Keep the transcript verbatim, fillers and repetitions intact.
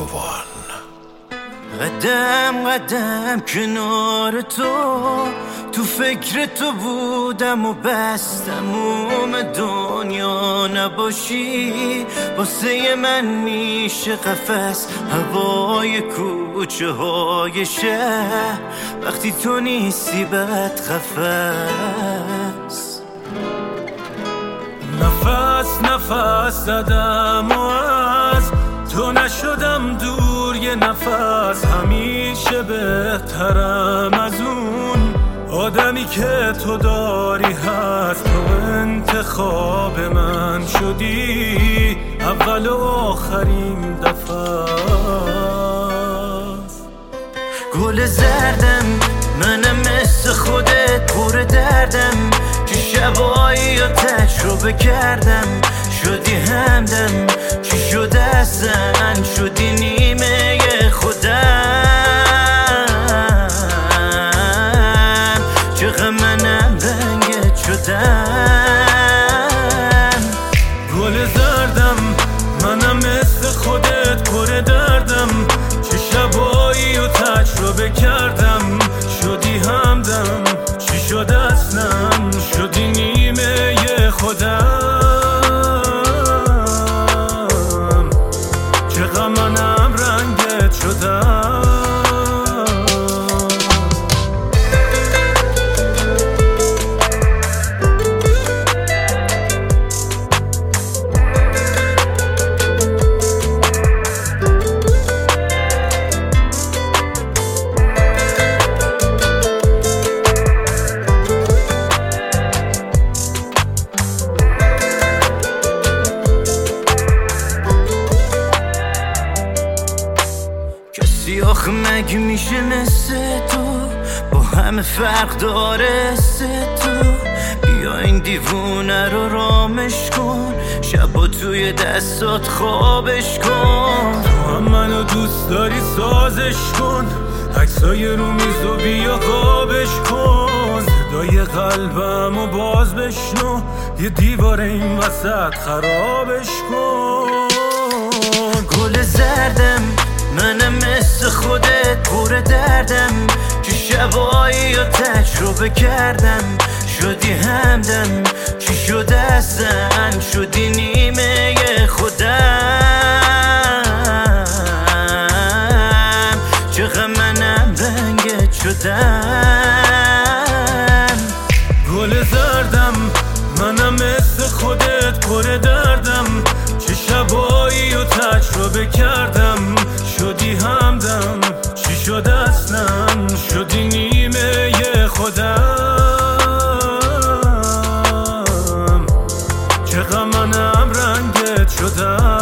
one. قدم قدم کنار تو، تو فکر تو بودم و بس تموم دنیا نباشی. واسه من میشه قفس هوای کوچه های شهر، وقتی تو نیستی بد قفس. نفس نفس زدم و از تو نشدم دور یه نفس. همیشه بهترم از اون آدمی که تو داری هست. تو انتخاب من شدی اول و آخرین دفعه. گل زردم منم مثل خودت پر دردم، که شبایی رو تجربه کردم. شدی همدم چی شده اصلا، شدی نیمه خودم. چقدر منم رنگت شدم. گل زردم منم مثل خودت پر دردم، چه شبایی رو تجربه کردم. شدی همدم چی شده اصلا، شدی نیمه خودم. چقدر منم رنگت شدم. آخه مگه میشه مثل تو با همه فرق داره سه تو. بیا این دیوونه رو رامش کن، شبا توی دستات خوابش کن. تو هم منو دوست داری سازش کن، عکسای رو میز و بیا قابش کن. صدای قلبمو باز بشنو، یه دیوار این وسط خرابش کن. گل زردم منم مثل خودت پر دردم، که شبایی رو تجربه کردم. شدی همدم چی شده اصلا، شدی نیمه خودم. چقدر منم رنگت شدم. گل زردم منم مثل خودت پر دردم، چه شبایی رو تجربه کردم. شدی همدم چی شده اصلا، شدی نیمه خودم. چقدر منم رنگت شدم.